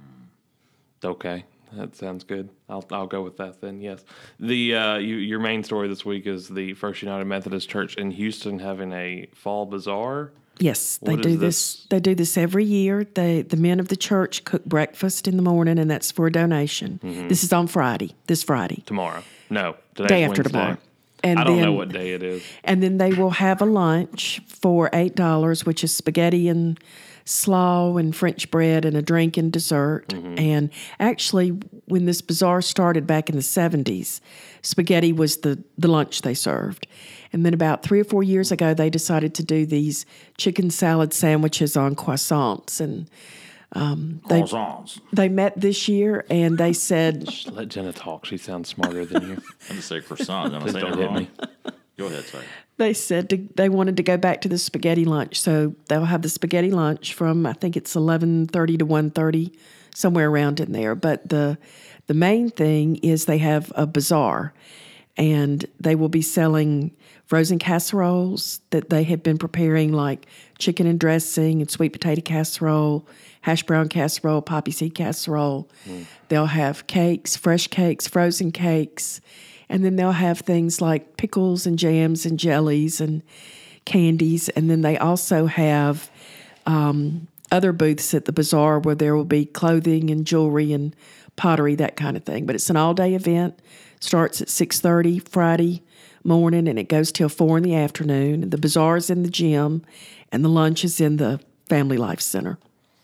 [SPEAKER 1] Okay, that sounds good. I'll go with that then. Yes, your main story this week is the First United Methodist Church in Houston having a fall bazaar.
[SPEAKER 7] Yes, they
[SPEAKER 1] What
[SPEAKER 7] do
[SPEAKER 1] is
[SPEAKER 7] this.
[SPEAKER 1] this?
[SPEAKER 7] They do this every year. The men of the church cook breakfast in the morning, and that's for a donation.
[SPEAKER 1] Mm-hmm.
[SPEAKER 7] This is on Friday. This Friday,
[SPEAKER 1] Tomorrow. No, today's
[SPEAKER 7] day after
[SPEAKER 1] Wednesday.
[SPEAKER 7] tomorrow. And
[SPEAKER 1] I don't know
[SPEAKER 7] then-
[SPEAKER 1] what day it is.
[SPEAKER 7] And then they will have a lunch for $8, which is spaghetti and slaw and French bread and a drink and dessert. And actually, when this bazaar started back in the 70s, spaghetti was the lunch they served. And then about 3 or 4 years ago, they decided to do these chicken salad sandwiches on croissants. And
[SPEAKER 2] Croissants.
[SPEAKER 7] they met this year and they said,
[SPEAKER 1] Just let Jenna talk. She sounds smarter than you.
[SPEAKER 2] I just say croissant. Am I
[SPEAKER 1] Please
[SPEAKER 2] saying
[SPEAKER 1] don't
[SPEAKER 2] it
[SPEAKER 1] hit
[SPEAKER 2] wrong?
[SPEAKER 1] me.
[SPEAKER 2] Go ahead, sorry.
[SPEAKER 7] they said they wanted to go back to the spaghetti lunch. So they'll have the spaghetti lunch from, I think it's 11:30 to 1:30, somewhere around in there. But the main thing is they have a bazaar, and they will be selling frozen casseroles that they have been preparing, like chicken and dressing and sweet potato casserole, hash brown casserole, poppy seed casserole. They'll have cakes, fresh cakes, frozen cakes. And then they'll have things like pickles and jams and jellies and candies. And then they also have other booths at the bazaar where there will be clothing and jewelry and pottery, that kind of thing. But it's an all-day event. Starts at 6:30 Friday morning, and it goes till 4 in the afternoon. And the bazaar is in the gym, and the lunch is in the Family Life Center.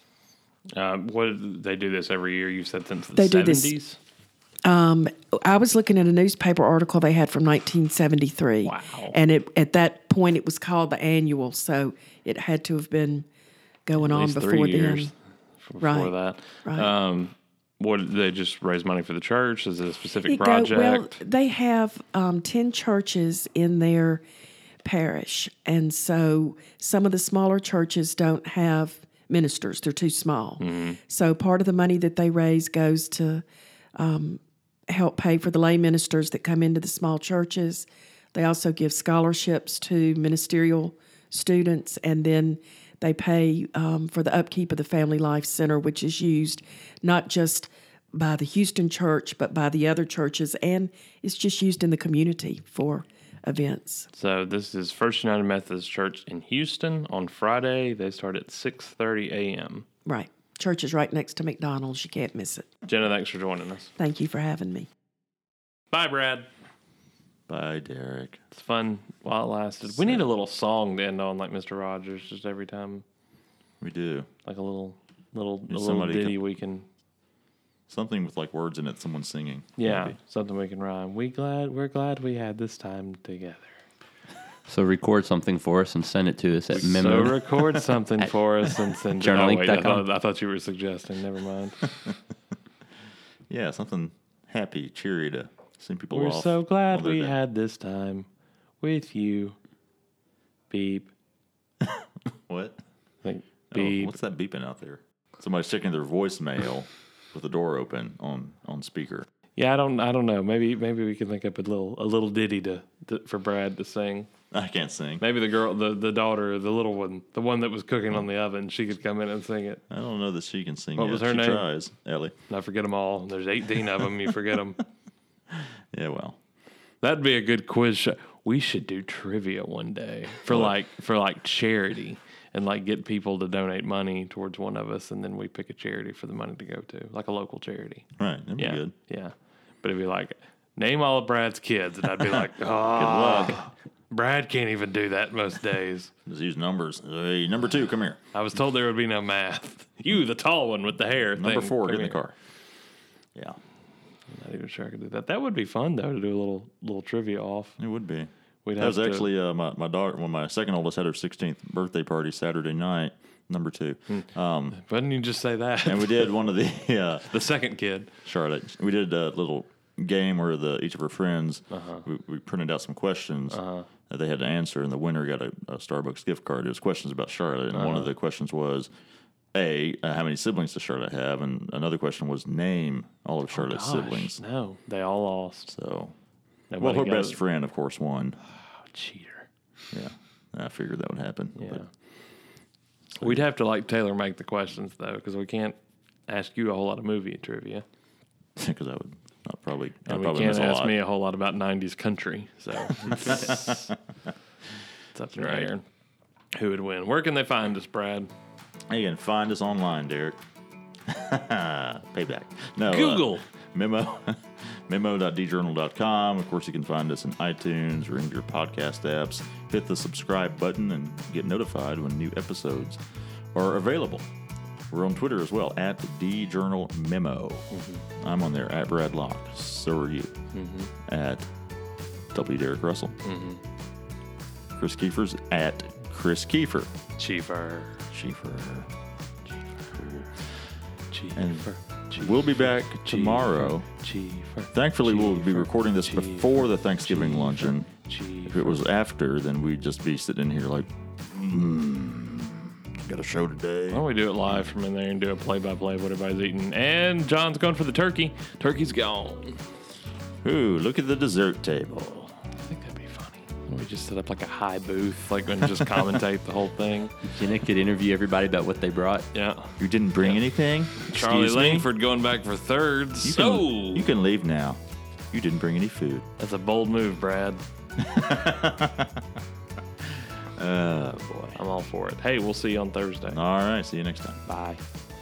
[SPEAKER 1] They do this every year? You said since the
[SPEAKER 7] They do this-
[SPEAKER 1] 70s?
[SPEAKER 7] I was looking at a newspaper article they had from 1973.
[SPEAKER 1] Wow.
[SPEAKER 7] And at that point, it was called the annual, so it had to have been going
[SPEAKER 1] At
[SPEAKER 7] on
[SPEAKER 1] least
[SPEAKER 7] before
[SPEAKER 1] 3
[SPEAKER 7] then.
[SPEAKER 1] years before
[SPEAKER 7] Right.
[SPEAKER 1] that.
[SPEAKER 7] Right.
[SPEAKER 1] What did they just raise money for the church? Is it a specific
[SPEAKER 7] It go-
[SPEAKER 1] project?
[SPEAKER 7] well, they have 10 churches in their parish, and so some of the smaller churches don't have ministers; they're too small. So part of the money that they raise goes to help pay for the lay ministers that come into the small churches. They also give scholarships to ministerial students, and then they pay for the upkeep of the Family Life Center, which is used not just by the Houston church, but by the other churches, and it's just used in the community for events.
[SPEAKER 1] So this is First United Methodist Church in Houston on Friday. They start at 6:30 a.m.
[SPEAKER 7] Right. Church is right next to McDonald's. You can't miss it.
[SPEAKER 1] Jenna, thanks for joining us.
[SPEAKER 7] Thank you for having me.
[SPEAKER 1] Bye, Brad.
[SPEAKER 2] Bye, Derek.
[SPEAKER 1] It's fun while it lasted. We need a little song to end on, like Mr. Rogers, just every time,
[SPEAKER 2] We do.
[SPEAKER 1] like a little
[SPEAKER 2] somebody
[SPEAKER 1] ditty we can.
[SPEAKER 2] Something with like words in it, someone singing.
[SPEAKER 1] Yeah,
[SPEAKER 2] maybe.
[SPEAKER 1] something we can rhyme. We're glad we had this time together.
[SPEAKER 3] So record something for us and send it to us at
[SPEAKER 1] So
[SPEAKER 3] memo.
[SPEAKER 1] record something for us and send it. Oh, wait,
[SPEAKER 3] Journalink.com.
[SPEAKER 1] I thought you were suggesting. Never mind.
[SPEAKER 2] Yeah, something happy, cheery to send people
[SPEAKER 1] We're
[SPEAKER 2] off.
[SPEAKER 1] so glad
[SPEAKER 2] on their
[SPEAKER 1] we
[SPEAKER 2] day.
[SPEAKER 1] had this time with you. Beep.
[SPEAKER 2] What?
[SPEAKER 1] Like,
[SPEAKER 2] Oh,
[SPEAKER 1] beep.
[SPEAKER 2] what's that beeping out there? Somebody's checking their voicemail with the door open on speaker.
[SPEAKER 1] Yeah, I don't know. Maybe we can think up a little ditty for Brad to sing.
[SPEAKER 2] I can't sing.
[SPEAKER 1] Maybe the girl, the daughter, the little one, the one that was cooking on the oven, she could come in and sing it.
[SPEAKER 2] I don't know that she can sing.
[SPEAKER 1] What
[SPEAKER 2] yet.
[SPEAKER 1] was her
[SPEAKER 2] she
[SPEAKER 1] name?
[SPEAKER 2] Tries. Ellie.
[SPEAKER 1] And I forget them all. There's 18 of them. You forget them.
[SPEAKER 2] Yeah, well,
[SPEAKER 1] That'd be a good quiz show. We should do trivia one day for like charity and like get people to donate money towards one of us, and then we pick a charity for the money to go to, like a local charity.
[SPEAKER 2] right. That'd be
[SPEAKER 1] Yeah,
[SPEAKER 2] good.
[SPEAKER 1] yeah. But it'd be like, name all of Brad's kids, and I'd be like,
[SPEAKER 2] Good
[SPEAKER 1] oh,
[SPEAKER 2] luck.
[SPEAKER 1] Brad can't even do that most days.
[SPEAKER 2] Just use numbers. Hey, number 2, come here.
[SPEAKER 1] I was told there would be no math. You, the tall one with the hair.
[SPEAKER 2] Number
[SPEAKER 1] thing,
[SPEAKER 2] 4,
[SPEAKER 1] come
[SPEAKER 2] get in the
[SPEAKER 1] here.
[SPEAKER 2] car. Yeah,
[SPEAKER 1] I'm not even sure I could do that. That would be fun though to do a little trivia off.
[SPEAKER 2] it would be.
[SPEAKER 1] We'd
[SPEAKER 2] That was
[SPEAKER 1] have to-
[SPEAKER 2] actually my daughter, when my second oldest had her 16th birthday party Saturday night, number 2.
[SPEAKER 1] Why didn't you just say that?
[SPEAKER 2] And we did one of the
[SPEAKER 1] the second kid.
[SPEAKER 2] Charlotte. We did a little game where each of her friends we printed out some questions that they had to answer, and the winner got a Starbucks gift card. It was questions about Charlotte, and one of the questions was, how many siblings does Charlotte have? And another question was, name all of Charlotte's
[SPEAKER 1] Gosh,
[SPEAKER 2] siblings.
[SPEAKER 1] no, they all lost.
[SPEAKER 2] So,
[SPEAKER 1] Nobody
[SPEAKER 2] well, her
[SPEAKER 1] got
[SPEAKER 2] best
[SPEAKER 1] it.
[SPEAKER 2] friend, of course, won.
[SPEAKER 1] Cheater.
[SPEAKER 2] Yeah, I figured that would happen.
[SPEAKER 1] Yeah. We'd have to like tailor make the questions though, because we can't ask you a whole lot of movie trivia,
[SPEAKER 2] Because I would not probably. I'd
[SPEAKER 1] and we
[SPEAKER 2] probably
[SPEAKER 1] can't
[SPEAKER 2] miss a
[SPEAKER 1] ask
[SPEAKER 2] lot.
[SPEAKER 1] me a whole lot about '90s country. So it's up in the
[SPEAKER 2] Right.
[SPEAKER 1] air. Who would win? Where can they find us, Brad?
[SPEAKER 2] Hey, you can find us online, Derek. Payback. No.
[SPEAKER 1] Google.
[SPEAKER 2] Memo. memo.djournal.com. Of course, you can find us in iTunes or in your podcast apps. Hit the subscribe button and get notified when new episodes are available. We're on Twitter as well, at DJournalMemo. Mm-hmm. I'm on there, at Brad Locke. So are you. Mm-hmm. At W. Derek Russell. Mm-hmm. Chris Kiefer's at Chris Kiefer.
[SPEAKER 1] Chiefer.
[SPEAKER 2] And we'll be back tomorrow. Thankfully, we'll be recording this before the Thanksgiving luncheon. If it was after, then we'd just be sitting in here like, got a show today.
[SPEAKER 1] Why don't we do it live from in there and do a play-by-play of what everybody's eating? And John's going for the turkey. Turkey's gone.
[SPEAKER 2] Ooh, look at the dessert table.
[SPEAKER 1] I think that'd be funny. We just set up like a high booth, like, and just commentate the whole thing.
[SPEAKER 3] Jenna could interview everybody about what they brought.
[SPEAKER 1] Yeah.
[SPEAKER 2] You didn't bring anything?
[SPEAKER 1] Charlie
[SPEAKER 2] Excuse me?
[SPEAKER 1] Langford going back for third.
[SPEAKER 2] You can leave now. You didn't bring any food.
[SPEAKER 1] That's a bold move, Brad.
[SPEAKER 2] Oh, boy.
[SPEAKER 1] I'm all for it. Hey, we'll see you on Thursday.
[SPEAKER 2] All right. See you next time.
[SPEAKER 1] Bye.